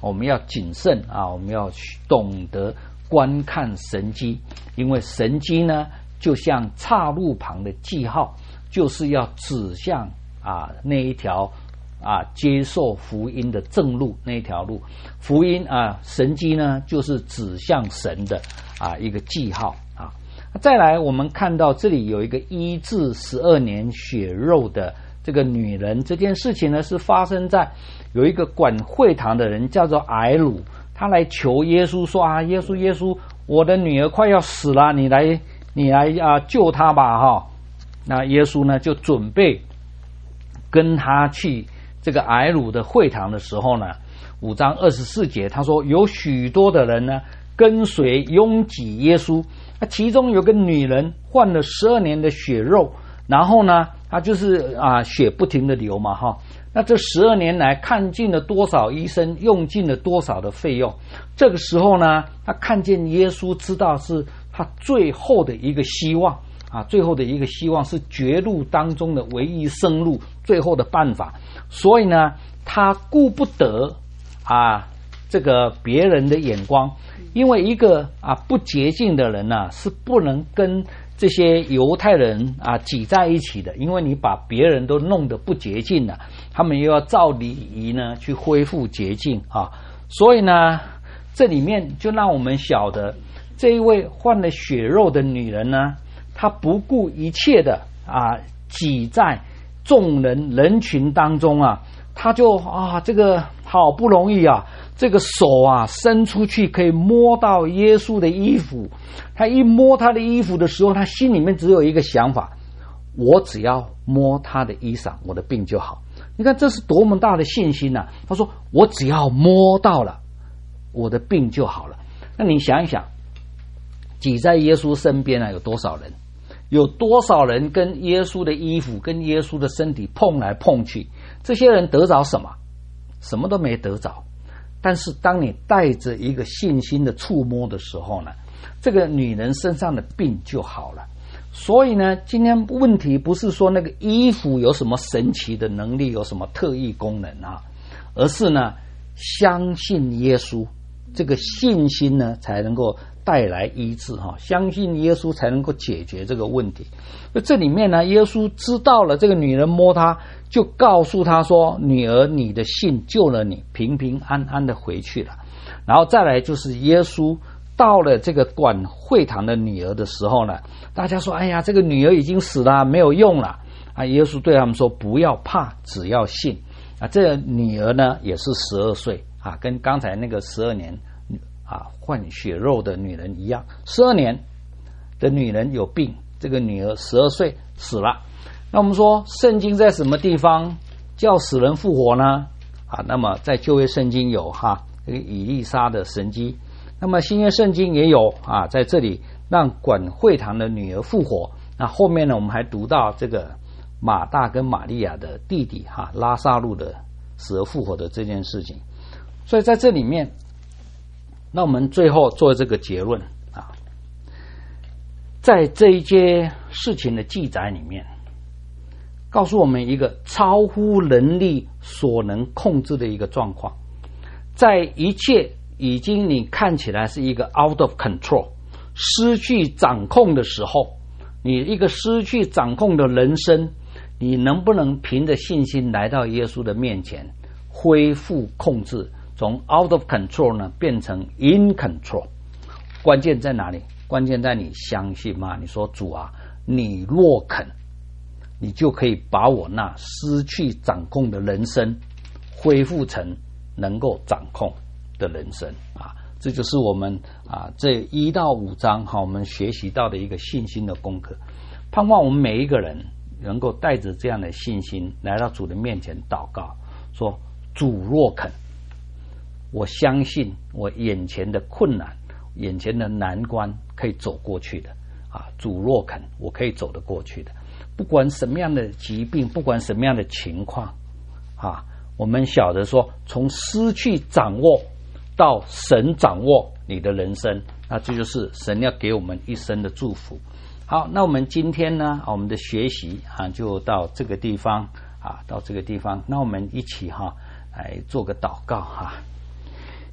我们要谨慎啊，我们要懂得观看神迹，因为神迹呢就像岔路旁的记号，就是要指向啊那一条啊接受福音的正路，那一条路。福音啊神迹呢就是指向神的啊一个记号啊。再来我们看到这里有一个医治十二年血肉的这个女人，这件事情呢是发生在有一个管会堂的人叫做埃鲁，他来求耶稣说啊，耶稣耶稣，我的女儿快要死了，你来你来啊救她吧哈。那耶稣呢就准备跟他去这个埃鲁的会堂的时候呢，五章二十四节他说有许多的人呢跟随拥挤耶稣，那其中有个女人患了十二年的血肉，然后呢她就是啊血不停的流嘛哈。那这十二年来看尽了多少医生，用尽了多少的费用，这个时候呢她看见耶稣，知道是她最后的一个希望啊，最后的一个希望是绝路当中的唯一生路，最后的办法。所以呢她顾不得啊这个别人的眼光，因为一个啊不洁净的人啊是不能跟这些犹太人啊挤在一起的，因为你把别人都弄得不洁净了，他们又要照礼仪呢去恢复洁净啊。所以呢这里面就让我们晓得，这一位患了血肉的女人呢，她不顾一切的啊挤在众人人群当中啊，她就啊这个好不容易啊这个手啊伸出去可以摸到耶稣的衣服，他一摸他的衣服的时候，他心里面只有一个想法，我只要摸他的衣裳，我的病就好。你看这是多么大的信心啊，他说我只要摸到了，我的病就好了。那你想一想，挤在耶稣身边啊有多少人，有多少人跟耶稣的衣服跟耶稣的身体碰来碰去，这些人得着什么？什么都没得着。但是当你带着一个信心的触摸的时候呢，这个女人身上的病就好了。所以呢今天问题不是说那个衣服有什么神奇的能力，有什么特异功能啊，而是呢相信耶稣，这个信心呢才能够带来医治哈，相信耶稣才能够解决这个问题。那这里面呢，耶稣知道了这个女人摸他，就告诉他说：“女儿，你的信救了你，平平安安的回去了。”然后再来就是耶稣到了这个管会堂的女儿的时候呢，大家说：“哎呀，这个女儿已经死了，没有用了。”啊，耶稣对他们说：“不要怕，只要信。”啊，这个女儿呢也是十二岁啊，跟刚才那个十二年啊患血肉的女人一样，十二年的女人有病，这个女儿十二岁死了。那我们说圣经在什么地方叫死人复活呢？啊，那么在旧约圣经有哈这个以利沙的神迹，那么新约圣经也有啊，在这里让管会堂的女儿复活。那后面呢，我们还读到这个马大跟玛利亚的弟弟哈拉撒路的死而复活的这件事情。所以在这里面，那我们最后做这个结论啊，在这一些事情的记载里面，告诉我们一个超乎人力所能控制的一个状况。在一切已经你看起来是一个 out of control 失去掌控的时候，你一个失去掌控的人生，你能不能凭着信心来到耶稣的面前恢复控制，从 out of control 呢变成 in control？ 关键在哪里？关键在你相信吗？你说主啊，你若肯，你就可以把我那失去掌控的人生恢复成能够掌控的人生啊！这就是我们啊这一到五章哈，我们学习到的一个信心的功课。盼望我们每一个人能够带着这样的信心来到主的面前祷告，说主若肯，我相信我眼前的困难，眼前的难关可以走过去的啊！主若肯，我可以走得过去的。不管什么样的疾病，不管什么样的情况啊，我们晓得说，从失去掌握到神掌握你的人生，那这就是神要给我们一生的祝福。好，那我们今天呢，我们的学习啊，就到这个地方啊，到这个地方，那我们一起哈来做个祷告哈。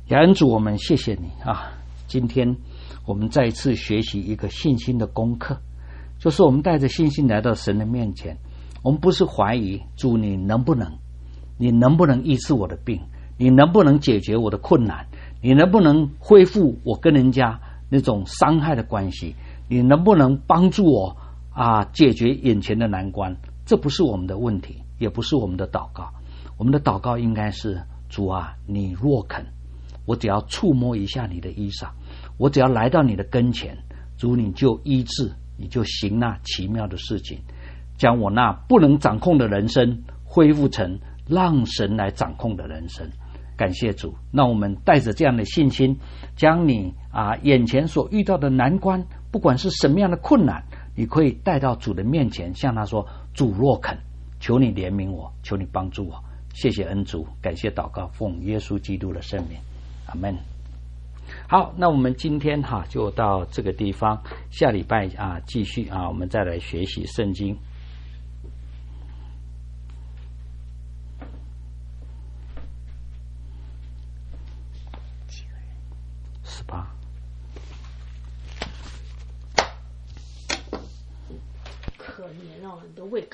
雅恩主，我们谢谢你啊！今天我们再一次学习一个信心的功课，就是我们带着信心来到神的面前，我们不是怀疑主你能不能，你能不能医治我的病，你能不能解决我的困难，你能不能恢复我跟人家那种伤害的关系，你能不能帮助我啊解决眼前的难关。这不是我们的问题，也不是我们的祷告。我们的祷告应该是，主啊，你若肯，我只要触摸一下你的衣裳，我只要来到你的跟前，主你就医治，你就行那奇妙的事情，将我那不能掌控的人生恢复成让神来掌控的人生。感谢主，那我们带着这样的信心，将你啊眼前所遇到的难关，不管是什么样的困难，你可以带到主的面前，向他说，主若肯，求你怜悯我，求你帮助我。谢谢恩主，感谢祷告，奉耶稣基督的圣名，阿们。好，那我们今天哈就到这个地方，下礼拜啊继续啊，我们再来学习圣经。十八， 可怜啊，你的胃。